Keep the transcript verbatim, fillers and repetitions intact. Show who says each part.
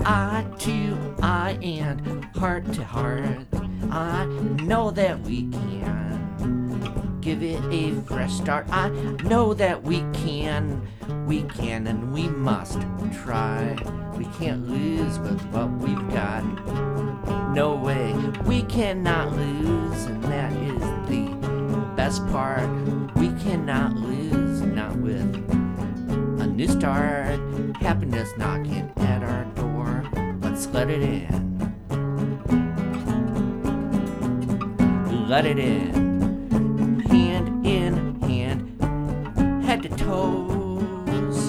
Speaker 1: eye to eye and heart to heart. I know that we can give it a fresh start. I know that we can, we can and we must try. We can't lose with what we've got. No way, we cannot lose, and that is the best part. We cannot lose, not with a new start. Happiness knocking at our door. Let's let it in. Let it in. Hand in hand, head to toe.